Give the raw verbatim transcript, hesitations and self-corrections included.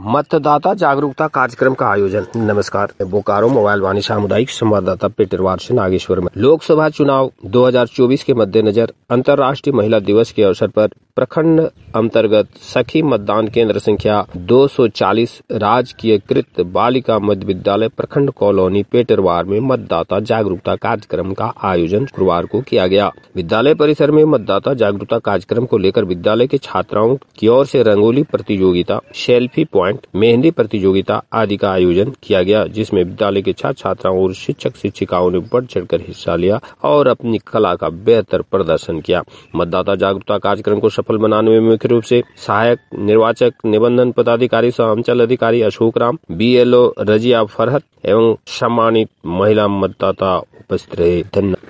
मतदाता जागरूकता कार्यक्रम का आयोजन। नमस्कार, बोकारो मोबाइल वाणी सामुदायिक संवाददाता पेटरवार से नागेश्वर में। लोकसभा चुनाव दो हज़ार चौबीस के मद्देनजर अंतर्राष्ट्रीय महिला दिवस के अवसर पर प्रखंड अंतर्गत सखी मतदान केंद्र संख्या दो सौ चालीस राजकीयकृत बालिका मध्य विद्यालय प्रखंड कॉलोनी पेटरवार में मतदाता जागरूकता कार्यक्रम का आयोजन शुक्रवार को किया गया। विद्यालय परिसर में मतदाता जागरूकता कार्यक्रम को लेकर विद्यालय के छात्राओं की ओर से रंगोली प्रतियोगिता, सेल्फी पॉइंट, मेहंदी प्रतियोगिता आदि का आयोजन किया गया, जिसमें विद्यालय के छात्र छात्राओं और शिक्षक शिक्षिकाओं ने बढ़ चढ़कर हिस्सा लिया और अपनी कला का बेहतर प्रदर्शन किया। मतदाता जागरूकता कार्यक्रम को सफल बनाने में मुख्य रूप से सहायक निर्वाचक निबंधन पदाधिकारी सह अंचल अधिकारी Ashok Ram, B L O Raziya Farhat एवं सम्मानित महिला मतदाता उपस्थित रहे। धन्यवाद।